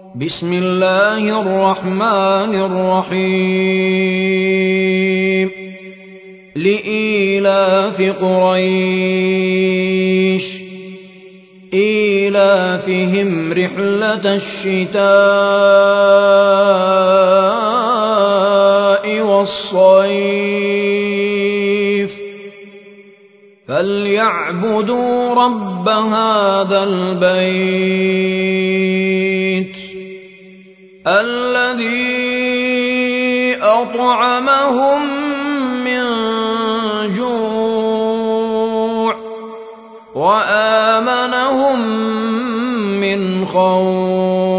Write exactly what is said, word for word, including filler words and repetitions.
بسم الله الرحمن الرحيم لإيلاف قريش إيلافهم رحلة الشتاء والصيف فليعبدوا رب هذا البيت الذي أطعمهم من جوع وآمنهم من خوف.